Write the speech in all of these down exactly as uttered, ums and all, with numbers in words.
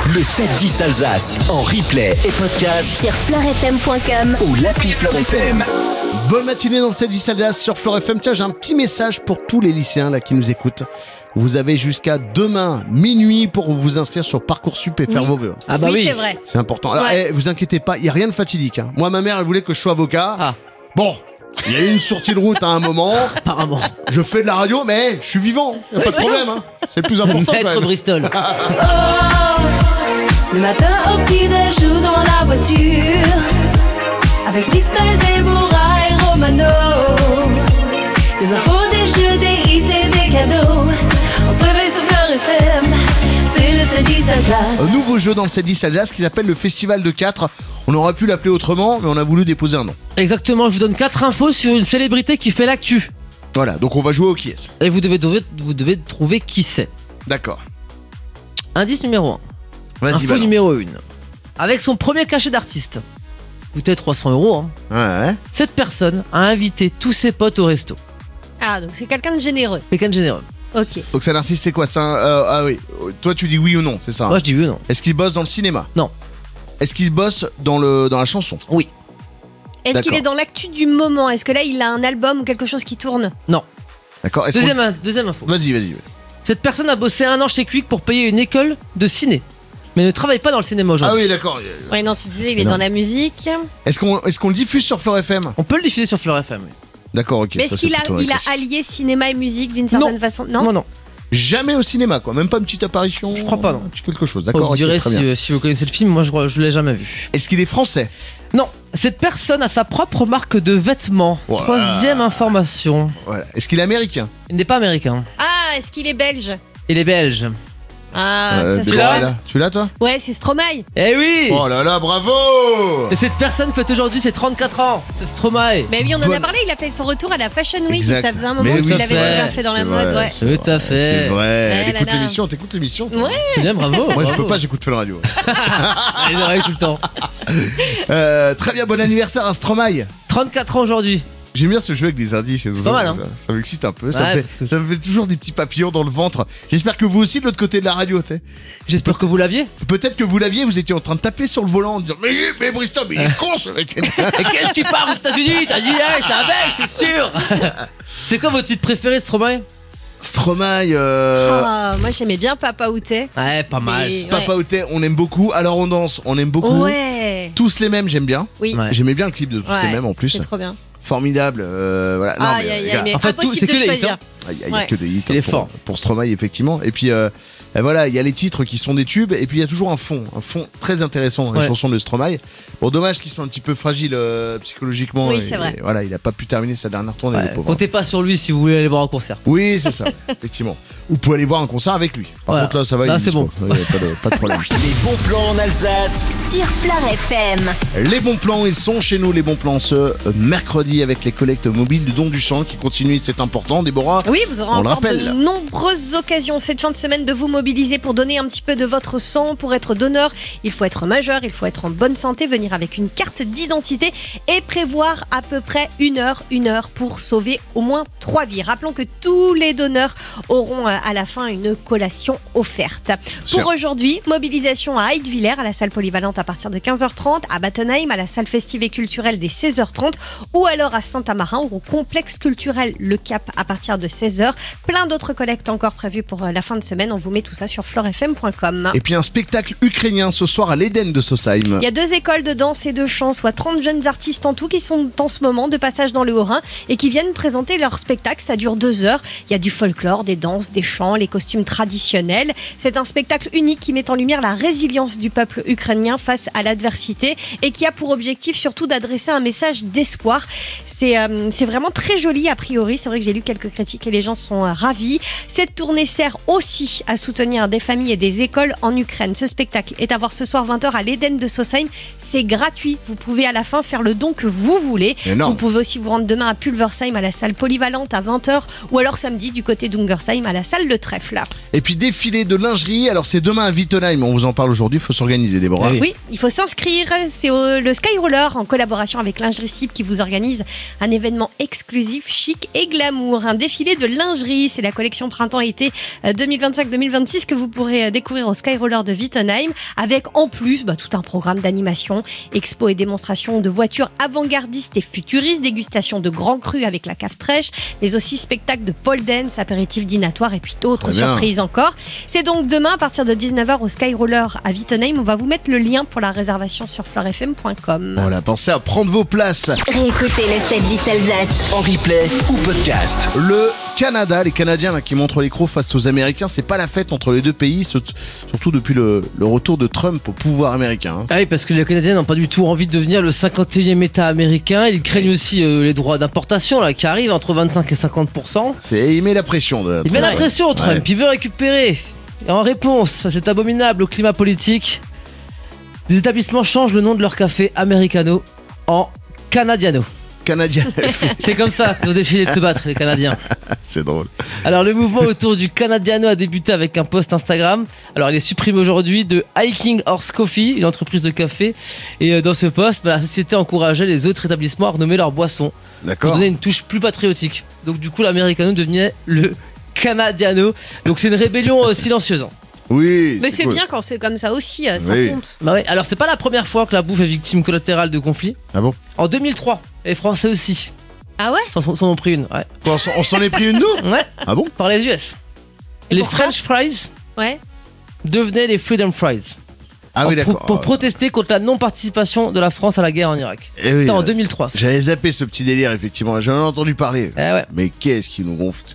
Le sept dix Alsace en replay et podcast sur fleur f m point com ou l'appli Fleur F M. Bonne matinée dans le sept dix Alsace sur Fleur F M. Tiens, j'ai un petit message pour tous les lycéens là qui nous écoutent. Vous avez jusqu'à demain minuit pour vous inscrire sur Parcoursup et faire oui. vos vœux. Ah bah oui, oui. c'est vrai. C'est important. Alors, Ouais. eh, vous inquiétez pas, il y a rien de fatidique. Hein. Moi, ma mère, elle voulait que je sois avocat. Ah. Bon, il y a eu une sortie de route à un moment. apparemment. Je fais de la radio, mais je suis vivant. Y a pas de problème. Hein. C'est le plus important. quand Maître même. Bristol. Le matin au petit-déj ou dans la voiture, avec Bristol, Déborah et Romano. Des infos, des jeux, des hits et des cadeaux. On se réveille sur Fleur F M, c'est le sept dix Alsace. Un nouveau jeu dans le sept dix Alsace qui s'appelle le Festival de quatre. On aurait pu l'appeler autrement, mais on a voulu déposer un nom. Exactement, je vous donne quatre infos sur une célébrité qui fait l'actu. Voilà, donc on va jouer au qui est. Et vous devez, trouver, vous devez trouver qui c'est. D'accord. Indice numéro un. Vas-y, Info balance. numéro un. Avec son premier cachet d'artiste, coûtait trois cents euros, hein, Ouais, ouais. cette personne a invité tous ses potes au resto. Ah, donc c'est quelqu'un de généreux. Quelqu'un de généreux. Ok. Donc c'est un artiste, c'est quoi ça euh, Ah oui. Toi, tu dis oui ou non, c'est ça hein. Moi je dis oui ou non. Est-ce qu'il bosse dans le cinéma? Non. Est-ce qu'il bosse dans, le, dans la chanson? Oui. Est-ce qu'il D'accord. est dans l'actu du moment? Est-ce que là, il a un album ou quelque chose qui tourne? Non. D'accord. Est-ce Deuxième, qu'on- in- deuxième info. Vas-y, vas-y. Cette personne a bossé un an chez Quick pour payer une école de ciné, mais ne travaille pas dans le cinéma Ah aujourd'hui. oui, d'accord. Ouais, non, tu disais, il est Non. dans la musique. Est-ce qu'on est-ce qu'on le diffuse sur Fleur F M? On peut le diffuser sur Fleur F M. Oui. D'accord, ok. Mais ça, est-ce c'est qu'il a, plutôt il a classique. allié cinéma et musique d'une certaine façon? Non. non, non. Jamais au cinéma, quoi. Même pas une petite apparition. Je crois pas, non. Un petit quelque chose. Vous D'accord. ok, direz très si, bien. euh, si vous connaissez le film, moi je, je l'ai jamais vu. Est-ce qu'il est français? Non, cette personne a sa propre marque de vêtements. Voilà. Troisième information. Voilà. Est-ce qu'il est américain? Il n'est pas américain. Ah, est-ce qu'il est belge? Il est belge. Ah, Euh, ça Déborah, c'est là est là. Tu l'as, toi? Ouais, c'est Stromae. Eh oui. Oh là là, bravo! Et cette personne fête aujourd'hui ses trente-quatre ans. C'est Stromae. Mais oui, on en Bonne- a parlé, il a fait son retour à la Fashion Week. Exact. Et ça faisait un moment Mais qu'il oui, avait c'est vrai, déjà fait dans la c'est mode. vrai, Ouais. c'est Tout à fait. C'est vrai. Ouais, Elle écoute là, là. l'émission, t'écoutes l'émission? toi Ouais. C'est bien, bravo. Moi, je bravo. peux pas, j'écoute Fun Radio. Les oreilles tout le temps. Euh, très bien, bon anniversaire à Stromae. trente-quatre ans aujourd'hui. J'aime bien ce jeu avec des indices et tout pas ça, mal, hein. ça, ça m'excite un peu, ça, Ouais, me fait, parce que- ça me fait toujours des petits papillons dans le ventre. J'espère que vous aussi de l'autre côté de la radio, tu sais. J'espère que vous l'aviez. Peut-être que vous l'aviez, vous étiez en train de taper sur le volant en disant mais, mais Bristol, mais il est con ce mec. Et qu'est-ce qui part aux États-Unis? T'as dit, hey, c'est un belge, c'est sûr. C'est quoi votre titre préféré, Stromae? Stromae, euh, Ah, moi j'aimais bien Papa Outé. Ouais, pas mal. Et- Papa Outé, on aime beaucoup. Alors on danse, on aime beaucoup. Ouais. Tous les mêmes, j'aime bien. Oui. Ouais. J'aimais bien le clip de tous les Ouais, mêmes en plus. C'est trop bien. Formidable. euh, voilà. Non, Aïe, mais, aïe, les gars, aïe, mais en fait, tout- c'est impossible que de les hits, choisir. hein. Il y a, il y a Ouais. que des hits Il est pour, fort. pour Stromae effectivement. Et puis euh, et voilà, il y a les titres qui sont des tubes et puis il y a toujours un fond, un fond très intéressant dans les Ouais. chansons de Stromae. Bon, dommage qu'ils soient un petit peu fragiles euh, psychologiquement. Oui, et- c'est vrai. et voilà, il a pas pu terminer sa dernière tournée, Ouais, le pauvre. comptez pas sur lui si vous voulez aller voir un concert. Oui, c'est ça, effectivement. Ou vous pouvez aller voir un concert avec lui. Par Voilà. contre là, ça va, Là, il est c'est dispo. bon. Ouais, pas, de, pas de problème. Les bons plans en Alsace. Sur Fleur F M. Les bons plans, ils sont chez nous, les bons plans ce euh, mercredi avec les collectes mobiles du don du sang qui continuent, c'est important. Déborah, Oui, vous aurez On le encore rappelle. de nombreuses occasions cette fin de semaine de vous mobiliser pour donner un petit peu de votre sang. Pour être donneur, il faut être majeur, il faut être en bonne santé, venir avec une carte d'identité et prévoir à peu près une heure, une heure pour sauver au moins trois vies. Rappelons que tous les donneurs auront euh, à la fin une collation offerte. Sûr. Pour aujourd'hui, mobilisation à Heidevillers, à la salle polyvalente à partir de quinze heures trente, à Battenheim, à la salle festive et culturelle des seize heures trente ou alors à Saint-Amarin au complexe culturel Le Cap à partir de seize heures. Plein d'autres collectes encore prévues pour euh, la fin de semaine. On vous met tout ça sur fleur f m point com. et puis un spectacle ukrainien ce soir à l'Éden de Sausheim. Il y a deux écoles de danse et de chant, soit trente jeunes artistes en tout qui sont en ce moment de passage dans le Haut-Rhin et qui viennent présenter leur spectacle. Ça dure deux heures. Il y a du folklore, des danses, des chants, les costumes traditionnels. C'est un spectacle unique qui met en lumière la résilience du peuple ukrainien face à l'adversité et qui a pour objectif surtout d'adresser un message d'espoir. C'est euh, c'est vraiment très joli a priori. C'est vrai que j'ai lu quelques critiques et les gens sont euh, ravis. Cette tournée sert aussi à soutenir des familles et des écoles en Ukraine. Ce spectacle est à voir ce soir vingt heures à l'Éden de Sausheim. C'est gratuit. Vous pouvez à la fin faire le don que vous voulez. Énorme. Vous pouvez aussi vous rendre demain à Pulversheim à la salle polyvalente à vingt heures ou alors samedi du côté d'Ungersheim à la salle de trèfle. Et puis défilé de lingerie, alors c'est demain à Wittenheim, on vous en parle aujourd'hui, il faut s'organiser Déborah. Ah oui. Oui, il faut s'inscrire. C'est au- le Skyroller en collaboration avec Lingerie Cible qui vous organise un événement exclusif, chic et glamour. Un défilé de de lingerie. C'est la collection printemps-été deux mille vingt-cinq deux mille vingt-six que vous pourrez découvrir au Skyroller de Wittenheim, avec en plus bah, tout un programme d'animation, expo et démonstration de voitures avant-gardistes et futuristes, dégustation de grands crus avec la cave Trèche, mais aussi spectacle de pole dance, apéritif dînatoire et puis d'autres surprises encore. C'est donc demain à partir de dix-neuf heures au Skyroller à Wittenheim. On va vous mettre le lien pour la réservation sur fleur f m point com. Voilà, pensez à prendre vos places. Réécoutez le sept dix Alsace. En replay ou podcast. Le Canada, les Canadiens là, qui montrent les crocs face aux Américains, c'est pas la fête entre les deux pays, surtout depuis le, le retour de Trump au pouvoir américain. Hein. Ah oui, parce que les Canadiens n'ont pas du tout envie de devenir le cinquante et unième État américain. Ils craignent aussi euh, les droits d'importation là, qui arrivent entre vingt-cinq et cinquante pour cent. C'est, il met la pression. De il met la pression, Trump. Ouais. Il veut récupérer. Et en réponse à cet abominable au climat politique, des établissements changent le nom de leur café Americano en Canadiano. Canadien. C'est comme ça qu'ils ont décidé de se battre, les Canadiens. C'est drôle. Alors, le mouvement autour du Canadiano a débuté avec un post Instagram. Alors, il est supprimé aujourd'hui de Hiking Horse Coffee, une entreprise de café. Et dans ce post, bah, la société encourageait les autres établissements à renommer leur boisson. D'accord. Pour donner une touche plus patriotique. Donc, du coup, l'Americano devenait le Canadiano. Donc, c'est une rébellion euh, silencieuse. Hein. Oui. Mais c'est, c'est cool. bien quand c'est comme ça aussi, ça Oui. compte. Bah ouais, alors c'est pas la première fois que la bouffe est victime collatérale de conflits. Ah bon? En deux mille trois, les Français aussi Ah ouais? s'en, s'en ont pris une. Ouais. Quoi, on, s'en, on s'en est pris une nous? Ouais, Ah bon? par les U S. Et Les pourquoi French fries Ouais. devenaient les Freedom Fries. Ah oui, pour, d'accord. pour protester contre la non-participation de la France à la guerre en Irak. Eh oui, C'était en euh, deux mille trois. ça. J'avais zappé ce petit délire, effectivement. J'en ai entendu parler. Eh ouais. Mais qu'est-ce qui nous gonfle?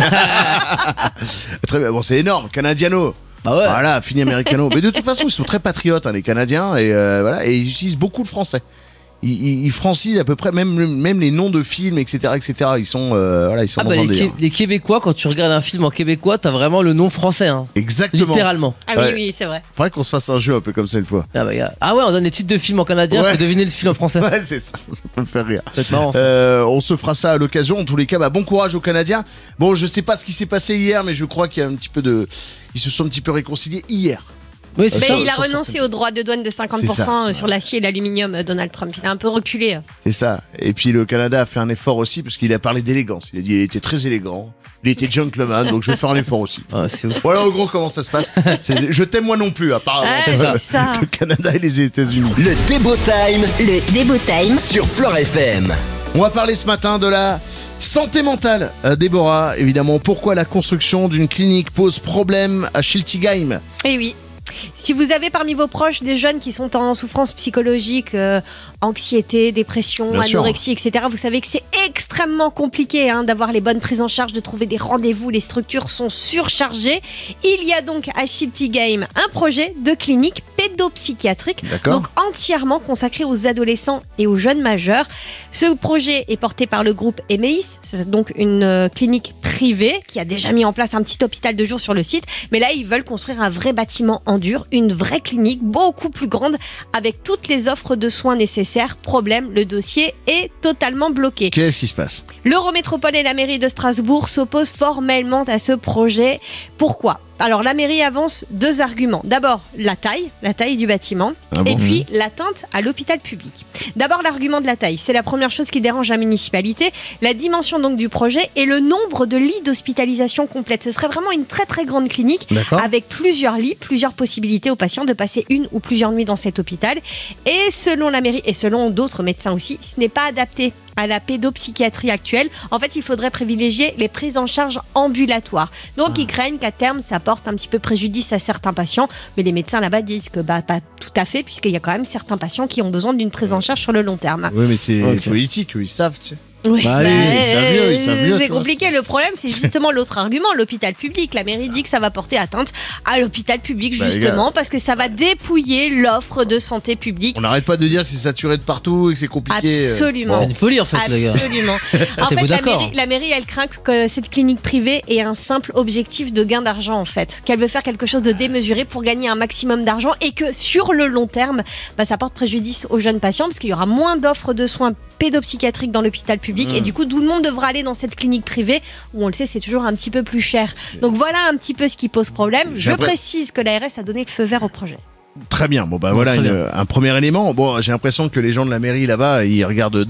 Très bien. Bon, c'est énorme. Canadiano. Bah ouais. Voilà, fini Americano. Mais de toute façon, ils sont très patriotes, hein, les Canadiens, et euh, voilà, et ils utilisent beaucoup le français. Ils, ils, ils francisent à peu près même, même les noms de films, et cetera, et cetera. Ils sont, euh, voilà, ils sont Ah dans bah un les, délire. Qué- les Québécois, quand tu regardes un film en québécois, t'as vraiment le nom français. Hein. Exactement. Littéralement. Ah oui, Ouais. oui, c'est vrai. Faudrait qu'on se fasse un jeu un peu comme ça une fois. Ah, bah, gars. Ah ouais, on donne les titres de films en canadien, Ouais. faut deviner le film en français. Ouais, c'est ça. Ça peut me faire rire. Ça va être marrant. ça. Euh, on se fera ça à l'occasion. En tous les cas, bah, bon courage aux Canadiens. Bon, je sais pas ce qui s'est passé hier, mais je crois qu'il y a un petit peu de. Ils se sont un petit peu réconciliés hier. Oui, c'est Mais ça. il a sur renoncé certaines- aux droits de douane de cinquante pour cent C'est ça. sur l'acier et l'aluminium, euh, Donald Trump. Il a un peu reculé. euh. C'est ça. Et puis le Canada a fait un effort aussi parce qu'il a parlé d'élégance. Il a dit qu'il était très élégant. Il était gentleman, donc je vais faire un effort aussi. Ah, c'est ouf. Voilà en gros comment ça se passe. C'est- je t'aime moi non plus apparemment. Ouais, c'est ça. Le Canada et les États-Unis. Le Débo Time Le Débo Time. sur Fleur F M. On va parler ce matin de la santé mentale. Euh, Déborah, évidemment, pourquoi la construction d'une clinique pose problème à Schiltigheim? Eh oui. Si vous avez parmi vos proches des jeunes qui sont en souffrance psychologique, euh, anxiété, dépression, Bien sûr. anorexie, et cetera, vous savez que c'est extrêmement compliqué hein, d'avoir les bonnes prises en charge, de trouver des rendez-vous, les structures sont surchargées. Il y a donc à Schiltigheim un projet de clinique pédopsychiatrique, D'accord. donc entièrement consacré aux adolescents et aux jeunes majeurs. Ce projet est porté par le groupe Emeis, c'est donc une euh, clinique privée qui a déjà mis en place un petit hôpital de jour sur le site, mais là ils veulent construire un vrai bâtiment en dur, une vraie clinique beaucoup plus grande avec toutes les offres de soins nécessaires. Problème, le dossier est totalement bloqué. Qu'est-ce qui se passe? L'Eurométropole et la mairie de Strasbourg s'opposent formellement à ce projet. Pourquoi ? Alors la mairie avance deux arguments. D'abord la taille, la taille du bâtiment, Ah bon? et puis l'atteinte à l'hôpital public. D'abord l'argument de la taille, c'est la première chose qui dérange la municipalité. La dimension donc du projet et le nombre de lits d'hospitalisation complète. Ce serait vraiment une très très grande clinique D'accord. avec plusieurs lits, plusieurs possibilités aux patients de passer une ou plusieurs nuits dans cet hôpital. Et selon la mairie et selon d'autres médecins aussi, ce n'est pas adapté à la pédopsychiatrie actuelle. En fait, il faudrait privilégier les prises en charge ambulatoires. Donc, Ah. ils craignent qu'à terme, ça porte un petit peu préjudice à certains patients. Mais les médecins là-bas disent que bah, pas tout à fait, puisqu'il y a quand même certains patients qui ont besoin d'une prise en charge sur le long terme. Oui, mais c'est Ok. politique, eux, ils savent, tu sais. Oui, Bah oui, ils savent mieux, ils savent mieux, C'est tu vois. compliqué. Le problème, c'est justement l'autre argument, l'hôpital public. La mairie dit que ça va porter atteinte à l'hôpital public, Bah, les justement, parce que ça va dépouiller l'offre de santé publique. On n'arrête pas de dire que c'est saturé de partout et que c'est compliqué. euh. Absolument. C'est une folie en fait, les gars. Absolument. En T'es-vous fait, la d'accord mairie, la mairie, elle craint que cette clinique privée ait un simple objectif de gain d'argent, en fait. Qu'elle veut faire quelque chose de démesuré pour gagner un maximum d'argent et que sur le long terme, bah, ça porte préjudice aux jeunes patients parce qu'il y aura moins d'offres de soins pédopsychiatriques dans l'hôpital public Mmh. et du coup, tout le monde devra aller dans cette clinique privée où on le sait, c'est toujours un petit peu plus cher. Donc voilà un petit peu ce qui pose problème. J'ai Je l'impression- précise que l'A R S a donné le feu vert au projet. Très bien. Bon, bah Bon, voilà très une- un premier élément. Bon, j'ai l'impression que les gens de la mairie là-bas, ils regardent Doc.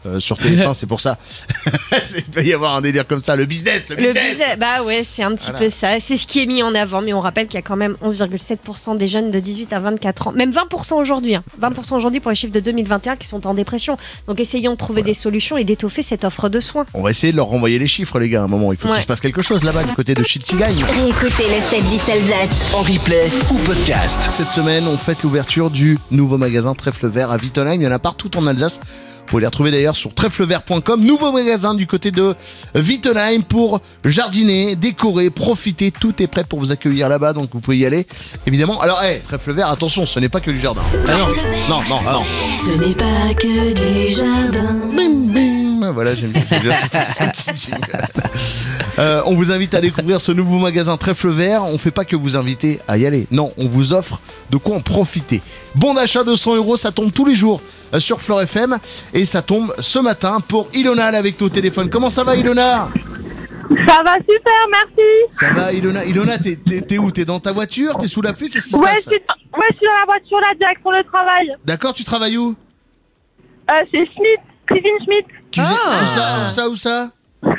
euh, sur T F un, c'est pour ça. Il peut y avoir un délire comme ça, le business, le Le business. business, bah ouais, c'est un petit Voilà. peu ça. C'est ce qui est mis en avant, mais on rappelle qu'il y a quand même onze virgule sept pour cent des jeunes de dix-huit à vingt-quatre ans, même vingt pour cent aujourd'hui, hein. vingt pour cent aujourd'hui pour les chiffres de deux mille vingt et un qui sont en dépression. Donc essayons de trouver des solutions et d'étoffer cette offre de soins. On va essayer de leur renvoyer les chiffres, les gars, à un moment. Il faut Ouais. qu'il se passe quelque chose là-bas, du côté de Schiltigheim. Réécoutez le sept dix Alsace en replay ou podcast. Cette semaine, on fête l'ouverture du nouveau magasin Trèfle Vert à Wittenheim. Il y en a partout en Alsace. Vous pouvez les retrouver d'ailleurs sur trèflevert point com. Nouveau magasin du côté de Wittenheim pour jardiner, décorer, profiter. Tout est prêt pour vous accueillir là-bas, donc vous pouvez y aller. Évidemment. Alors, hey, Trèfle Vert, attention, ce n'est pas que du jardin. Ah non. Non, non, non. Ce n'est pas que du jardin. Bim, bim. Voilà, j'aime bien. J'aime bien ce petit jingle. Euh, on vous invite à découvrir ce nouveau magasin Trèfle Vert. On fait pas que vous inviter à y aller. Non, on vous offre de quoi en profiter. Bon d'achat de cent euros, ça tombe tous les jours euh, sur Fleur F M. Et ça tombe ce matin pour Ilona là, avec nos téléphones. Comment ça va, Ilona? Ça va super, merci. Ça va, Ilona? Ilona, t'es, t'es, t'es où? T'es dans ta voiture? T'es sous la pluie? Qu'est-ce qui se Ouais, je passe? suis, dans- ouais, je suis dans la voiture là, direction le travail. D'accord, tu travailles où? Euh, c'est Schmidt, Cuisine Schmidt, Tu viens- Ah. Où ça? Où ça? Où ça?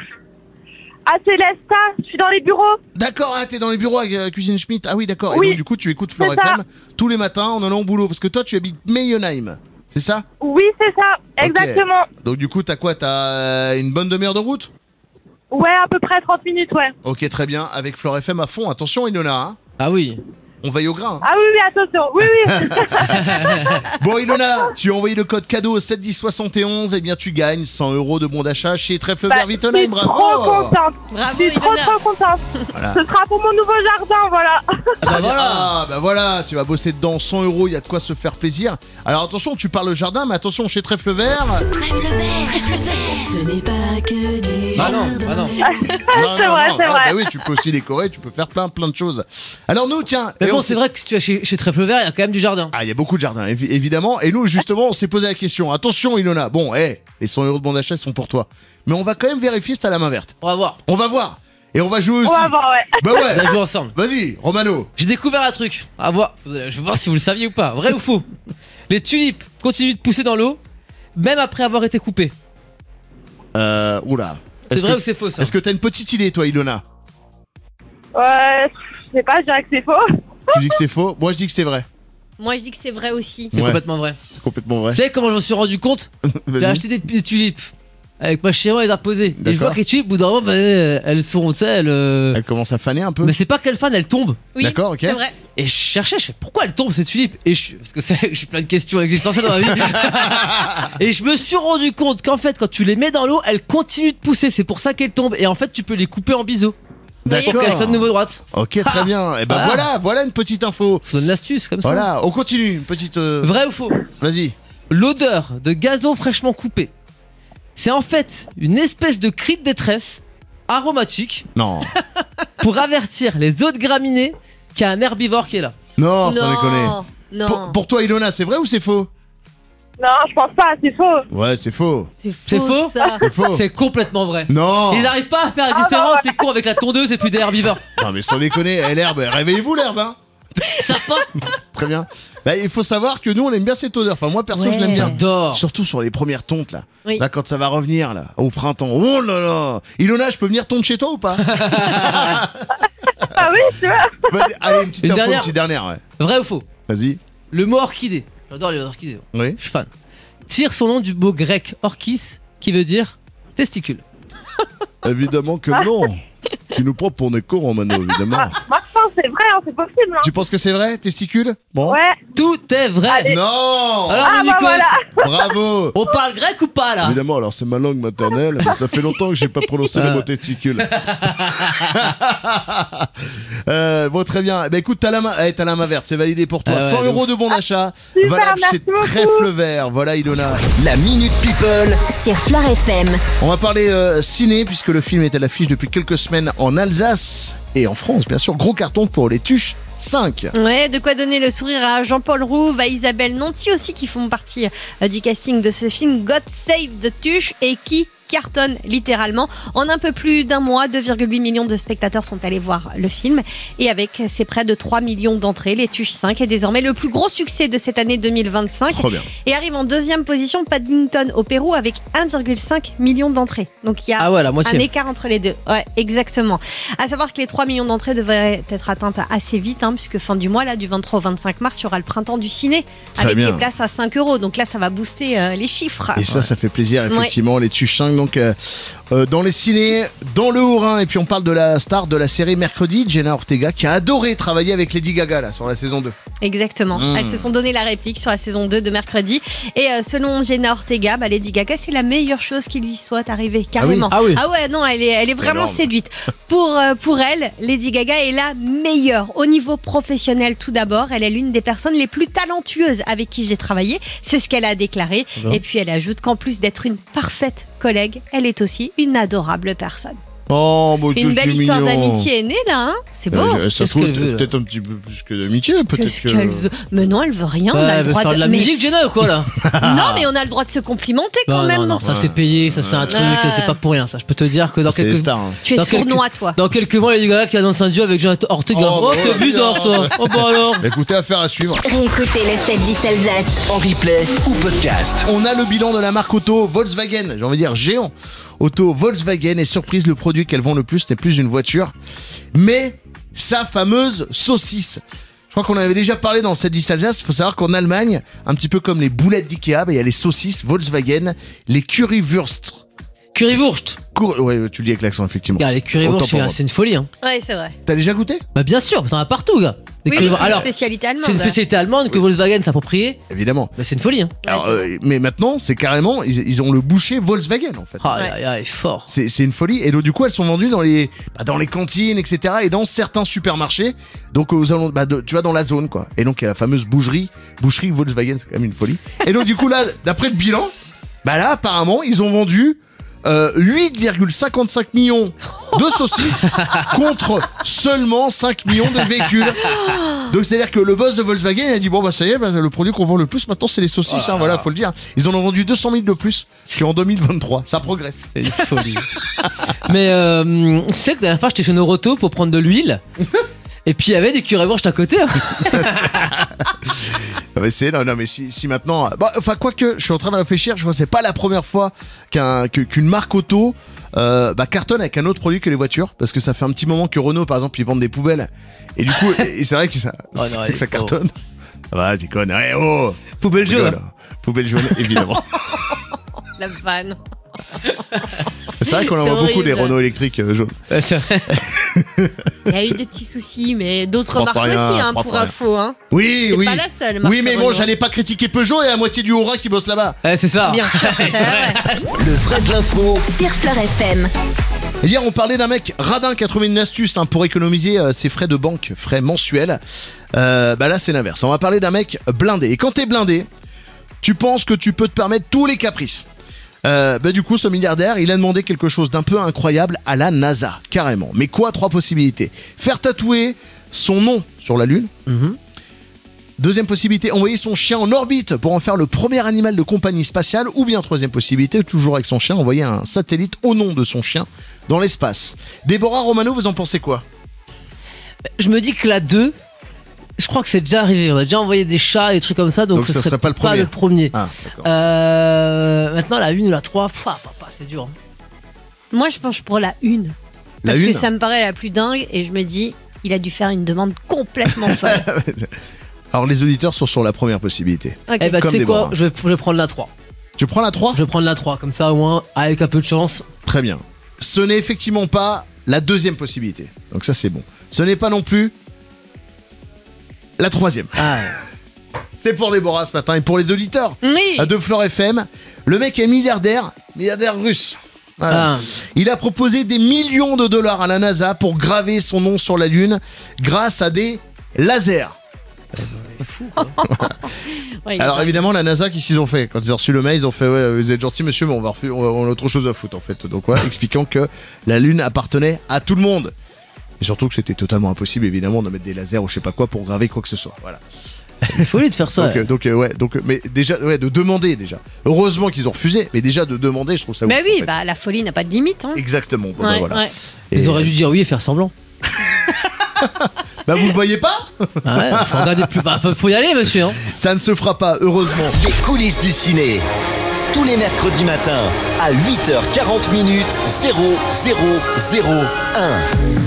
à Célesta. Je suis dans les bureaux. D'accord, ah, t'es dans les bureaux avec euh, Cuisine Schmidt. Ah oui, d'accord. Et Oui. donc, du coup, tu écoutes Fleur C'est ça. F M tous les matins en allant au boulot. Parce que toi, tu habites Meyenheim. C'est ça? Oui, c'est ça, Ok. exactement. Donc, du coup, t'as quoi? T'as euh, une bonne demi-heure de route? Ouais, à peu près trente minutes, ouais. Ok, très bien. Avec Fleur F M à fond. Attention, Ilona. Hein, Ah oui. on veille au grain. Ah oui, oui, attention. Oui, oui. Bon, Ilona, tu as envoyé le code cadeau au sept dix soixante et onze. Eh bien, tu gagnes cent euros de bon d'achat chez Trèfle Bah, Vert je suis Wittenheim. trop Bravo! contente. Bravo, Je suis trop, Ilona. trop contente. Voilà. Ce sera pour mon nouveau jardin, voilà. Ah bah voilà. Ah, bah voilà, tu vas bosser dedans, cent euros, il y a de quoi se faire plaisir. Alors attention, tu parles jardin, mais attention, chez Trèfle Vert. Trèfle vert, trèfle vert. Ce n'est pas que du Ah non, jardin. ah non. Non, C'est non, vrai, non, c'est ah, vrai. bah oui, tu peux aussi décorer, tu peux faire plein, plein de choses. Alors nous, tiens. Mais et bon, on c'est s'est- vrai que si tu vas chez, chez Trèfle Vert, il y a quand même du jardin. Ah, il y a beaucoup de jardins, évi- évidemment. Et nous, justement, on s'est posé la question. Attention, Ilona. Bon, hé, les cent euros de bon d'achat ils sont pour toi. Mais on va quand même vérifier si t'as la main verte. On va voir. On va voir. Et on va jouer On aussi. va voir, ouais. Bah On ouais. va jouer ensemble. Vas-y, Romano. J'ai découvert un truc. À voir. Je vais voir si vous le saviez ou pas. Vrai ou faux? Les tulipes continuent de pousser dans l'eau, même après avoir été coupées. Euh, oula. C'est Est-ce vrai que, ou c'est faux ça? est-ce que t'as une petite idée, toi, Ilona? Ouais, je sais pas, je dirais que c'est faux. Tu dis que c'est faux. Moi, je dis que c'est vrai. Moi, je dis que c'est vrai aussi. C'est Ouais. complètement vrai. C'est complètement vrai. Vous savez comment je me suis rendu compte? Vas-y. J'ai acheté des, des tulipes. Avec ma chérie, on les a posées. Et je D'accord. vois que les tulipes, au bout d'un moment, bah, elles sont, tu sais, elles. euh, Elle commence à faner un peu. Mais c'est pas qu'elles fanent, elles tombent. Oui, D'accord, ok. c'est vrai. Et je cherchais, je fais pourquoi elles tombent ces tulipes? Et je, parce que c'est- j'ai plein de questions existentielles dans ma vie. Et je me suis rendu compte qu'en fait, quand tu les mets dans l'eau, elles continuent de pousser. C'est pour ça qu'elles tombent. Et en fait, tu peux les couper en biseaux. Pour D'accord. qu'elles sonnent nouveau droite. Ok, très bien. Et ben Voilà. voilà, voilà une petite info. Je vous donne l'astuce comme ça. Voilà, on continue. Une petite. euh, Vrai ou faux? Vas-y. L'odeur de gazon fraîchement coupé, c'est en fait une espèce de cri de détresse aromatique Non. pour avertir les autres graminées qu'il y a un herbivore qui est là. Non, sans non, déconner. non. Pour, pour toi, Ilona, c'est vrai ou c'est faux? Non, je pense pas, c'est faux. Ouais, c'est faux. C'est faux, C'est faux ça. C'est faux. C'est complètement vrai. Non. Ils n'arrivent pas à faire la Ah, différence, bah c'est con avec la tondeuse et puis des herbivores. Non, mais sans déconner, eh, l'herbe, réveillez-vous l'herbe, hein. Ça pas. Très bien. Bah, il faut savoir que nous, on aime bien cette odeur. Enfin, moi, perso, je l'aime bien. J'adore. Surtout sur les premières tontes, là. Oui. Là, quand ça va revenir, là, au printemps. Oh là là. Ilona, je peux venir tonte chez toi ou pas? Ah oui, tu vois. Vas-y, allez, une petite Une info, dernière. une petite dernière, ouais. Vrai ou faux? Vas-y. Le mot orchidée, j'adore les orchidées, Oui. je suis fan, tire son nom du mot grec orchis qui veut dire testicule. Évidemment que non. Tu nous prends pour des cons, Romano, évidemment. Moi, je pense que c'est vrai, hein, c'est possible. Hein. Tu penses que c'est vrai, testicule? Bon. Ouais. Tout est vrai. Non. Alors Ah, Nico, bah voilà. Bravo. on parle grec ou pas là? Évidemment, alors c'est ma langue maternelle, mais ça fait longtemps que j'ai pas prononcé le Ah. mot testicule. euh, bon, très bien. Eh ben, écoute, t'as la main, eh, t'as la main verte, c'est validé pour toi. Ah ouais, cent de euros de bon d'achat. Super, Valable merci chez beaucoup. Trèfle Vert. Voilà, Ilona. La Minute People. Sur Fleur F M. On va parler euh, ciné, puisque le film est à l'affiche depuis quelques semaines en Alsace et en France, bien sûr. Gros carton pour les Tuches cinq. Ouais, de quoi donner le sourire à Jean-Paul Rouve, à Isabelle Nanty aussi, qui font partie euh, du casting de ce film God Save the Tuche et qui cartonne littéralement. En un peu plus d'un mois, deux virgule huit millions de spectateurs sont allés voir le film. Et avec ses près de trois millions d'entrées, Les Tuches cinq est désormais le plus gros succès de cette année deux mille vingt-cinq. Trop bien. Et arrive en deuxième position Paddington au Pérou avec un virgule cinq million d'entrées. Donc il y a Ah ouais, la un moitié. écart entre les deux. Ouais, exactement. À savoir que les trois millions d'entrées devraient être atteintes assez vite, hein, puisque fin du mois, là, du vingt-trois au vingt-cinq mars, il y aura le printemps du ciné Très avec bien. les places à cinq euros. Donc là, ça va booster euh, les chiffres. Et ça, ça fait plaisir, effectivement, les Tuches cinq, donc euh, euh, dans les ciné, dans le Haut-Rhin. Et puis on parle de la star de la série Mercredi, Jenna Ortega, qui a adoré travailler avec Lady Gaga là, sur la saison deux. Exactement. Mmh. Elles se sont donné la réplique sur la saison deux de Mercredi. Et euh, selon Jenna Ortega, bah, Lady Gaga, c'est la meilleure chose qui lui soit arrivée, carrément. Ah oui. Ah ouais, non, elle est, elle est vraiment Énorme. séduite. Pour, euh, pour elle, Lady Gaga est la meilleure. Au niveau professionnel, tout d'abord, elle est l'une des personnes les plus talentueuses avec qui j'ai travaillé. C'est ce qu'elle a déclaré. Bon. Et puis elle ajoute qu'en plus d'être une parfaite collègue, elle est aussi une adorable personne. Oh, mon Dieu, Une belle c'est histoire mignon. d'amitié est née là, hein. C'est beau. Euh, je- ça Qu'est-ce se trouve, qu'elle veut, là peut-être un petit peu plus que d'amitié, peut-être Qu'est-ce que. qu'elle veut Mais non, elle veut rien. on Ouais, a elle le veut droit faire de la mais- musique, Jenna, ou quoi là? Non, mais on a le droit de se complimenter quand Non, même. non, non, ça c'est payé, ça c'est un truc, Ouais. c'est pas pour rien, ça. Je peux te dire que dans C'est les quelques, stars. hein. Tu es Dans sournois, toi. dans quelques mois, Lady Gaga qui annonce un duo avec Jenna Ortega. Oh, Oh, bah, c'est bizarre ça. Oh, bah alors. Écoutez, affaire à suivre. Réécoutez le sept dix Alsace. En replay ou podcast. On a le bilan de la marque auto Volkswagen, j'ai envie de dire géant. Auto Volkswagen, et surprise, le produit qu'elle vend le plus n'est plus une voiture, mais sa fameuse saucisse. Je crois qu'on en avait déjà parlé dans le sept dix Alsace. Il faut savoir qu'en Allemagne, un petit peu comme les boulettes d'Ikea, bah, il y a les saucisses Volkswagen, les Currywurst. Currywurst. Cour- Ouais, tu le dis avec l'accent, effectivement. Regarde, les currywurst, Autant pour c'est moi. c'est une folie. Hein. Ouais, c'est vrai. T'as déjà goûté? Bah bien sûr, t'en as partout, gars. Les Oui, mais currywurst- c'est une alors, spécialité allemande. c'est une spécialité allemande que Volkswagen s'est appropriée. Évidemment. Mais c'est une folie. Hein. Alors, c'est euh, mais maintenant, c'est carrément, ils, ils ont le boucher Volkswagen, en fait. Ah, aïe, aïe, fort. C'est c'est une folie. Et donc, du coup, elles sont vendues dans les, bah, dans les cantines, et cetera. Et dans certains supermarchés. Donc, aux alentours- bah, de- tu vois, dans la zone, quoi. Et donc, il y a la fameuse boucherie, boucherie Volkswagen, c'est quand même une folie. Et donc, du coup, là, d'après le bilan, bah là, apparemment, ils ont vendu euh, huit virgule cinquante-cinq millions de saucisses contre seulement cinq millions de véhicules. Donc, c'est-à-dire que le boss de Volkswagen a dit bon, bah, ça y est, bah, le produit qu'on vend le plus maintenant, c'est les saucisses. hein, voilà, faut le dire. Ils en ont vendu deux cent mille de plus qu'en deux mille vingt-trois. Ça progresse. C'est une folie. Mais euh, tu sais que la dernière fois, j'étais chez Noroto pour prendre de l'huile. Et puis il y avait des currywurst à côté. Hein. Non mais c'est non, non mais si, si maintenant bah, enfin quoique je suis en train de réfléchir, je crois que c'est pas la première fois qu'un, que- qu'une marque auto euh, bah, cartonne avec un autre produit que les voitures, parce que ça fait un petit moment que Renault par exemple ils vendent des poubelles et du coup et, et c'est vrai que ça, Oh non, c'est vrai il que ça est cartonne. Ah bah je déconne, ouais, oh Poubelle jaune. rigole. Poubelle jaune évidemment. La vanne. C'est vrai qu'on en C'est voit beaucoup des horrible. Renault électriques euh, jaunes. Ouais, c'est vrai. Il y a eu des petits soucis, mais d'autres Trois marques fois rien, aussi, hein, trois pour fois rien. info. Hein. Oui, C'est oui. pas la seule marque Oui mais bon, Renault. j'allais pas critiquer Peugeot et la moitié du Haut-Rhin qui bosse là-bas. Ouais, c'est ça. Bien sûr, c'est vrai. Le vrai de l'info Sur Fleur F M. Hier, on parlait d'un mec radin qui a trouvé une astuce hein, pour économiser euh, ses frais de banque, frais mensuels. Euh, bah là, c'est l'inverse. On va parler d'un mec blindé. Et quand t'es blindé, tu penses que tu peux te permettre tous les caprices. Euh, bah du coup, ce milliardaire, il a demandé quelque chose d'un peu incroyable à la NASA, carrément. Mais quoi? Trois possibilités. Faire tatouer son nom sur la Lune. Mhm. Deuxième possibilité, envoyer son chien en orbite pour en faire le premier animal de compagnie spatiale. Ou bien troisième possibilité, toujours avec son chien, envoyer un satellite au nom de son chien dans l'espace. Déborah Romano, vous en pensez quoi? Je me dis que la deux, je crois que c'est déjà arrivé. On a déjà envoyé des chats et des trucs comme ça, donc, Donc ce ça serait, serait pas le premier. premier. Ah, d'accord. Euh, maintenant, la une ou la trois, pfff, papa, c'est dur. hein. Moi, je penche pour la une. La Parce une que ça me paraît la plus dingue et je me dis, il a dû faire une demande complètement folle. Alors les auditeurs sont sur la première possibilité. Ok. Eh bah, tu Comme sais des quoi, bras. je vais, je vais prendre la trois. Tu prends la trois? Je vais prendre la trois, comme ça au moins, avec un peu de chance. Très bien. Ce n'est effectivement pas la deuxième possibilité. Donc ça c'est bon. Ce n'est pas non plus la troisième. Ah, C'est pour Déborah ce matin et pour les auditeurs Oui. de Fleur F M. Le mec est milliardaire, milliardaire russe. Voilà. ah. Il a proposé des millions de dollars à la NASA pour graver son nom sur la Lune grâce à des lasers. Ouais, Alors il- évidemment la NASA, qu'est-ce qu'ils ont fait? Quand ils ont reçu le mail, ils ont fait ouais, vous êtes gentil monsieur, mais on va refu- on va- on a autre chose à foutre en fait. Donc ouais, expliquant que la Lune appartenait à tout le monde. Et surtout que c'était totalement impossible évidemment de mettre des lasers ou je sais pas quoi pour graver quoi que ce soit. Voilà. Une folie de faire ça. Donc, euh, donc, euh, ouais, donc, euh, mais déjà, ouais, de demander déjà. Heureusement qu'ils ont refusé, mais déjà de demander, je trouve ça. Bah ouf, oui, en fait. bah la folie n'a pas de limite. Hein. Exactement. Bon, bah, Ouais, voilà. ouais. Et- Ils auraient dû dire oui et faire semblant. Bah vous le voyez pas? Ah ouais, faut regarder plus. Bah, faut- faut y aller, monsieur. Hein. Ça ne se fera pas, heureusement. Les coulisses du ciné. Tous les mercredis matins à huit heures quarante minutes, zéro zéro zéro un.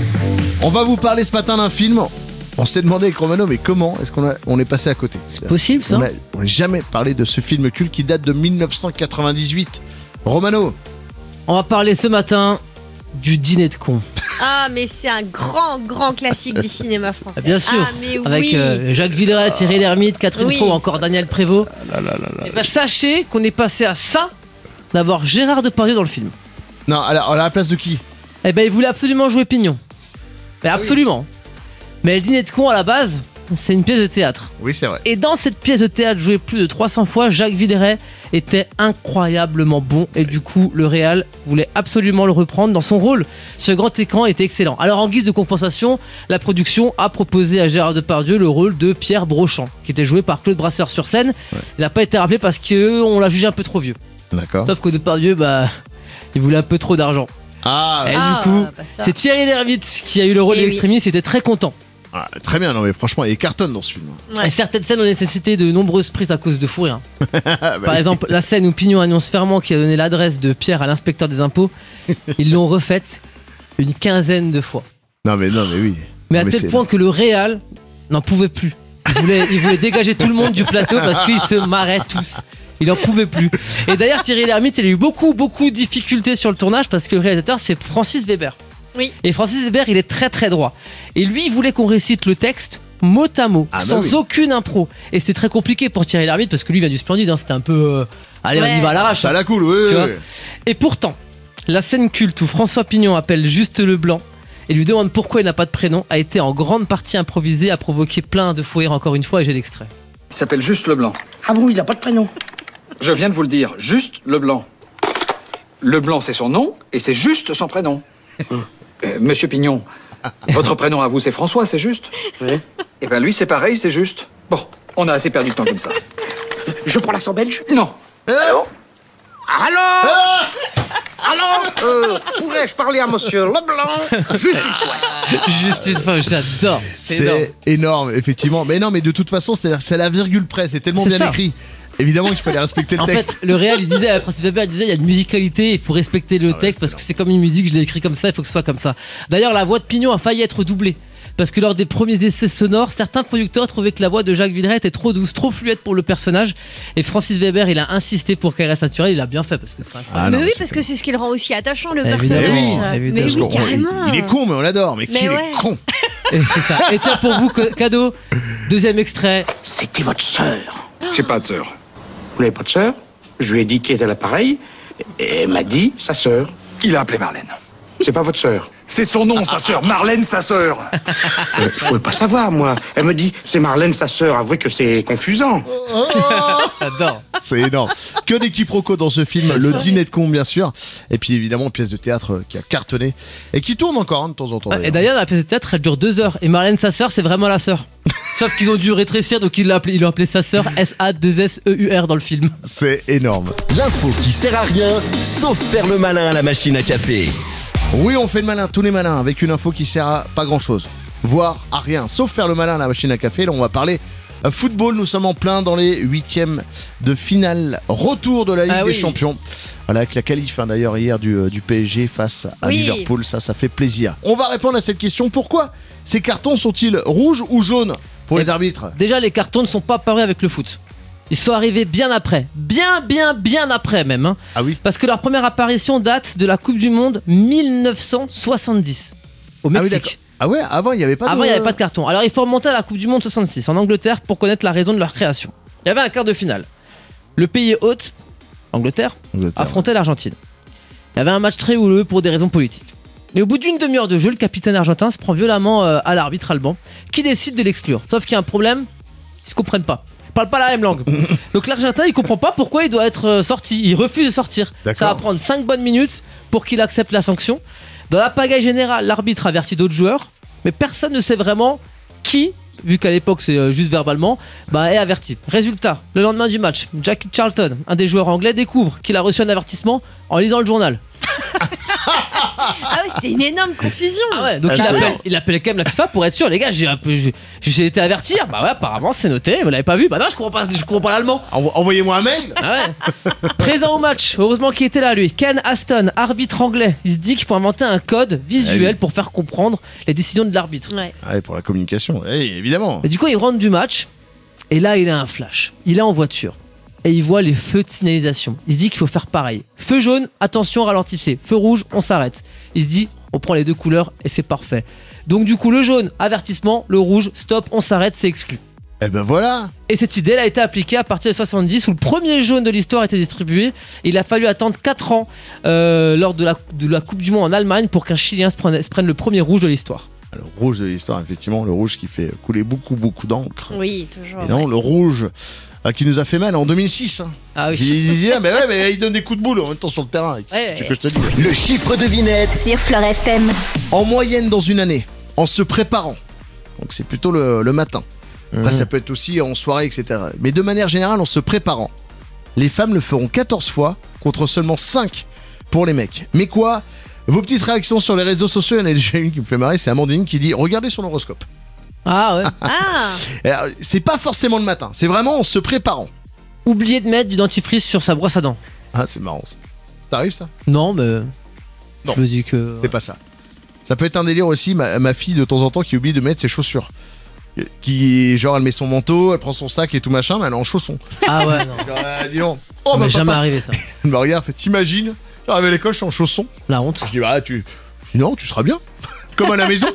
On va vous parler ce matin d'un film. On s'est demandé avec Romano, mais comment est-ce qu'on a, on est passé à côté? C'est possible, ça. On n'a jamais parlé de ce film culte qui date de dix-neuf cent quatre-vingt-dix-huit. Romano, On va parler ce matin du Dîner de con. Ah, mais c'est un grand, grand classique du cinéma français. Bien sûr. Ah, mais Avec oui. euh, Jacques Villeray, Thierry Lhermitte, Catherine Oui. Fro ou encore Daniel Prévost. Et bah, sachez qu'on est passé à ça d'avoir Gérard Depardieu dans le film. non, à la, à la place de qui? Eh ben, il voulait absolument jouer Pignon. Mais absolument. Mais le Dîner de con à la base, c'est une pièce de théâtre. Oui, c'est vrai. Et dans cette pièce de théâtre jouée plus de trois cents fois, Jacques Villeray était incroyablement bon et du coup le réal voulait absolument le reprendre dans son rôle. Ce grand écran était excellent. Alors en guise de compensation, la production a proposé à Gérard Depardieu le rôle de Pierre Brochant, qui était joué par Claude Brasseur sur scène. Il n'a pas été rappelé parce qu'on l'a jugé un peu trop vieux. D'accord. Sauf que Depardieu, bah, il voulait un peu trop d'argent. Ah, Et Ah, du coup, bah ça. c'est Thierry Lhermitte qui a eu le rôle Eh de oui. l'extrémiste, il était très content. ah, très bien, non mais franchement, il cartonne dans ce film. Ouais. Et certaines scènes ont nécessité de nombreuses prises à cause de fou rire. Ah, bah Par oui. exemple, la scène où Pignon annonce fermement qu'il a donné l'adresse de Pierre à l'inspecteur des impôts, ils l'ont refaite une quinzaine de fois. Non mais non mais oui. Mais à Mais tel c'est- point que le réal n'en pouvait plus. Il voulait, il voulait dégager tout le monde du plateau parce qu'ils se marraient tous. Il en pouvait plus. Et d'ailleurs, Thierry Lhermitte, il a eu beaucoup, beaucoup de difficultés sur le tournage parce que le réalisateur, c'est Francis Weber. Oui. Et Francis Weber, il est très très droit. Et lui, il voulait qu'on récite le texte mot à mot, Ah bah sans oui. aucune impro. Et c'était très compliqué pour Thierry Lhermitte parce que lui vient du Splendide, hein, c'était un peu. euh, allez, Ouais. on y va à l'arrache. Ça hein. la cool, oui. Tu oui, vois oui. Et pourtant, la scène culte où François Pignon appelle Juste Leblanc et lui demande pourquoi il n'a pas de prénom a été en grande partie improvisée, a provoqué plein de fou rires encore une fois et j'ai l'extrait. Il s'appelle Juste Leblanc. Ah bon, il a pas de prénom? Je viens de vous le dire, Juste Leblanc. Leblanc, c'est son nom et c'est juste son prénom. Euh, Monsieur Pignon, votre prénom à vous, c'est François, c'est juste? Oui. Eh ben lui, c'est pareil, c'est juste. Bon, on a assez perdu de temps comme ça. Je prends l'accent belge? Non. Allô? Allô? Euh, pourrais-je parler à monsieur Leblanc? Juste une fois. Juste une fois, j'adore. C'est énorme. C'est énorme, effectivement. Mais non, mais de toute façon, c'est c'est à la virgule près. C'est tellement C'est bien ça. écrit. Évidemment qu'il fallait respecter le En texte. fait, le réal, il disait, Francis Weber, il disait, il y a une musicalité, il faut respecter le Ah ouais, texte c'est parce que énorme. c'est comme une musique, je l'ai écrit comme ça, il faut que ce soit comme ça. D'ailleurs, la voix de Pignon a failli être doublée. Parce que lors des premiers essais sonores, certains producteurs trouvaient que la voix de Jacques Villeray était trop douce, trop fluette pour le personnage. Et Francis Weber, il a insisté pour qu'elle reste naturelle. Il a bien fait parce que c'est incroyable. Ah mais non, oui, c'est parce pas- que c'est ce qui le rend aussi attachant, le Évidemment, personnage. évidemment. Mais Parce oui, qu'on- carrément. il, il est con, mais on l'adore. Mais, Mais qu'il ouais. est con. Et c'est ça. Et tiens, pour vous, que- cadeau, deuxième extrait. C'était votre sœur. J'ai pas de sœur. Vous n'avez pas de sœur? Je lui ai dit qui était à l'appareil et elle m'a dit sa sœur. Il a appelé Marlène. C'est pas votre sœur. C'est son nom, sa sœur. Marlène, sa sœur. Euh, je pouvais pas savoir, moi. Elle me dit c'est Marlène, sa sœur. Avouez que c'est confusant. J'adore. C'est énorme. Que des quiproquos dans ce film. Le dîner de con, bien sûr. Et puis évidemment, pièce de théâtre qui a cartonné et qui tourne encore hein, de temps en temps. Et d'ailleurs, la pièce de théâtre, elle dure deux heures. Et Marlène, sa sœur, c'est vraiment la sœur. Sauf qu'ils ont dû rétrécir, donc ils l'ont appelé, ils l'ont appelé sa sœur S A deux S E U R dans le film. C'est énorme. L'info qui sert à rien, sauf faire le malin à la machine à café. Oui, on fait le malin, tous les malins, avec une info qui sert à pas grand chose, voire à rien, sauf faire le malin à la machine à café. Là, on va parler euh, football. Nous sommes en plein dans les huitièmes de finale, retour de la Ligue Ah des oui. Champions. Voilà, avec la qualif hein, d'ailleurs hier du, euh, du P S G face à Oui. Liverpool. Ça, ça fait plaisir. On va répondre à cette question. Pourquoi ces cartons sont-ils rouges ou jaunes pour Et- les arbitres? Déjà, les cartons ne sont pas apparus avec le foot. Ils sont arrivés bien après. Bien, bien, bien après même. hein. Ah oui. Parce que leur première apparition date de la Coupe du Monde mille neuf cent soixante-dix au Ah oui, Mexique. d'accord. Ah ouais, avant il n'y avait pas de. Avant, il n'y avait pas de carton. Alors, il faut remonter à la Coupe du Monde soixante-six en Angleterre pour connaître la raison de leur création. Il y avait un quart de finale. Le pays hôte, Angleterre, Angleterre. affrontait l'Argentine. Il y avait un match très houleux pour des raisons politiques. Et au bout d'une demi-heure de jeu, le capitaine argentin se prend violemment euh, à l'arbitre allemand qui décide de l'exclure. Sauf qu'il y a un problème, ils se comprennent pas. Ils parlent pas la même langue. Donc l'Argentin, il comprend pas pourquoi il doit être euh, sorti. Il refuse de sortir. D'accord. Ça va prendre cinq bonnes minutes pour qu'il accepte la sanction. Dans la pagaille générale, l'arbitre avertit d'autres joueurs, mais personne ne sait vraiment qui vu qu'à l'époque c'est euh, juste verbalement, bah, est averti. Résultat, le lendemain du match, Jackie Charlton, un des joueurs anglais, découvre qu'il a reçu un avertissement en lisant le journal. Ah ouais, c'était une énorme confusion. Ah ouais, donc Ah, il, c'est appelle, bon. il appelle quand même la FIFA pour être sûr, les gars, j'ai, un peu, j'ai, j'ai été averti. Bah ouais, apparemment c'est noté, vous l'avez pas vu. Bah non, je comprends pas, je comprends pas l'allemand. Envo- Envoyez-moi un mail. Ah ouais. Présent au match, heureusement qu'il était là lui. Ken Aston, arbitre anglais. Il se dit qu'il faut inventer un code visuel Ah oui. pour faire comprendre les décisions de l'arbitre. Ouais. Ah ouais, pour la communication, oui, évidemment. Et du coup, il rentre du match et là, il a un flash. Il est en voiture et il voit les feux de signalisation. Il se dit qu'il faut faire pareil. Feu jaune, attention, ralentissez. Feu rouge, on s'arrête. Il se dit, on prend les deux couleurs et c'est parfait. Donc du coup, le jaune, avertissement. Le rouge, stop, on s'arrête, c'est exclu. Eh ben voilà. Et cette idée elle a été appliquée à partir de soixante-dix où le premier jaune de l'histoire a été distribué. Et il a fallu attendre quatre ans euh, lors de la, de la Coupe du Monde en Allemagne pour qu'un Chilien se prenne, se prenne le premier rouge de l'histoire. Le rouge de l'histoire, effectivement, le rouge qui fait couler beaucoup, beaucoup d'encre. Oui, toujours. Et non, le rouge euh, qui nous a fait mal en deux mille six. Hein. Ah oui. Ils disaient, ah, mais ouais, mais il donne des coups de boule en même temps sur le terrain. Ouais, Tu veux ouais. que je te dise Le chiffre devinette. Sur Fleur F M. En moyenne dans une année, en se préparant. Donc c'est plutôt le, le matin. Après, Mhm. ça peut être aussi en soirée, et cetera. Mais de manière générale, en se préparant, les femmes le feront quatorze fois contre seulement cinq pour les mecs. Mais quoi? Vos petites réactions sur les réseaux sociaux, il y en a déjà une qui me fait marrer, c'est Amandine qui dit regardez son horoscope. Ah ouais. Ah, Alors, c'est pas forcément le matin, c'est vraiment en se préparant. Oubliez de mettre du dentifrice sur sa brosse à dents. Ah, c'est marrant ça. Ça t'arrive ça? Non, mais. Non. Je me dis que. C'est pas ça. Ça peut être un délire aussi, ma, ma fille de temps en temps qui oublie de mettre ses chaussures. Qui, genre, elle met son manteau, elle prend son sac et tout machin, mais elle est en chaussons. Ah ouais, non. Genre, elle dit non. Oh, Ça bah, m'est jamais papa. arrivé ça. Elle me regarde, fait t'imagines, j'arrive à l'école, je suis en chaussons. La honte. Je dis, bah, tu. Je dis, non, tu seras bien. Comme à la maison.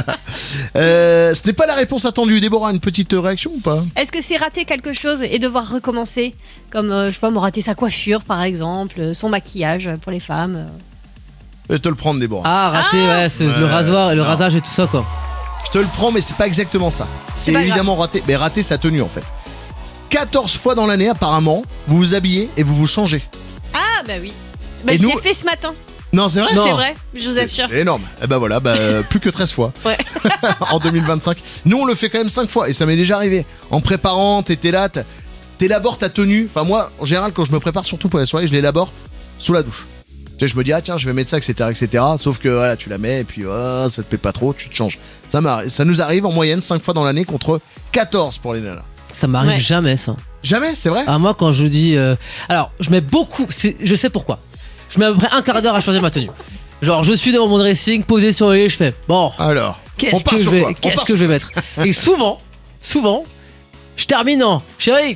euh, ce n'est pas la réponse attendue. Déborah, une petite réaction ou pas? est-ce que c'est rater quelque chose et devoir recommencer? Comme, euh, je sais pas, moi, rater sa coiffure, par exemple, euh, son maquillage euh, pour les femmes. euh. Je vais te le prendre, Déborah. Ah, raté, ouais, c'est Ouais, le rasoir et le non. rasage et tout ça quoi. Je te le prends, mais c'est pas exactement ça. C'est pas évidemment raté. Mais raté sa tenue, en fait. quatorze fois dans l'année, apparemment, vous vous habillez et vous vous changez. Ah, bah oui. Bah, Et je nous- l'ai fait ce matin. Non, c'est vrai? Non. C'est vrai, je vous C'est- assure. C'est énorme. Et ben voilà, bah, euh, plus que treize fois. Ouais. En deux mille vingt-cinq. Nous, on le fait quand même cinq fois. Et ça m'est déjà arrivé. En préparant, t'étais là, t'as- t'élabores ta tenue. Enfin, moi, en général, quand je me prépare, surtout pour la soirée, je l'élabore sous la douche. Tu sais, je me dis, ah tiens, je vais mettre ça, et cetera, et cetera. Sauf que voilà, tu la mets et puis oh, ça te plaît pas trop, tu te changes. Ça, m'arrive- ça nous arrive en moyenne cinq fois dans l'année contre quatorze pour les nanas. Ça m'arrive Ouais. jamais ça. Jamais, c'est vrai? Ah, moi quand je dis. euh, Alors, je mets beaucoup. c'est- Je sais pourquoi. Je mets à peu près un quart d'heure à choisir ma tenue. Genre, je suis devant mon dressing, posé sur le lit, je fais bon, Alors, on qu'est-ce part que je sur vais, quoi On qu'est-ce part que je vais mettre? Et souvent, souvent, je termine en chérie.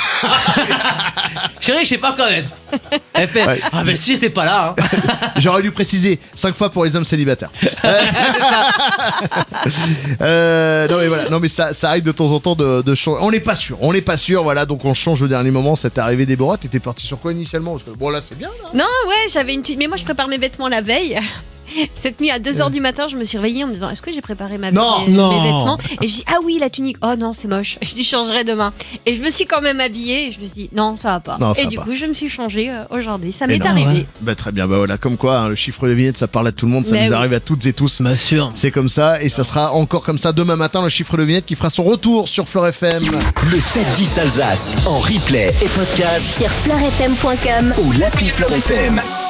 Chérie, je sais pas quoi mettre. Elle fait Ouais. ah, mais si j'étais pas là. hein. J'aurais dû préciser cinq fois pour les hommes célibataires. Euh, euh, non mais voilà, non mais ça, ça arrive de temps en temps de, de changer. On n'est pas sûr, on n'est pas sûr, voilà, donc on change au dernier moment. C'est arrivé Déborah, t'étais parti sur quoi initialement? Parce que bon là c'est bien là. Non, ouais, j'avais une tuile. Mais moi, je prépare mes vêtements la veille. Cette nuit à deux heures du matin, je me suis réveillée en me disant est-ce que j'ai préparé ma Non. mes, Non. mes vêtements? Et je dis ah oui, la tunique. Oh non, c'est moche. Je dis je changerai demain. Et je me suis quand même habillée et je me suis dit non, ça va pas. Non, ça et va du pas. coup, je me suis changée euh, aujourd'hui. Ça Et m'est non, arrivé. ouais. Bah très bien, bah voilà, comme quoi hein, le chiffre de vignette ça parle à tout le monde, ça Mais nous oui. arrive à toutes et tous. Bien sûr. C'est comme ça et ça sera encore comme ça demain matin le chiffre de vignette qui fera son retour sur Fleur F M. Le sept dix Alsace en replay et podcast Sur fleur f m point com. ou l'appli Fleur F M.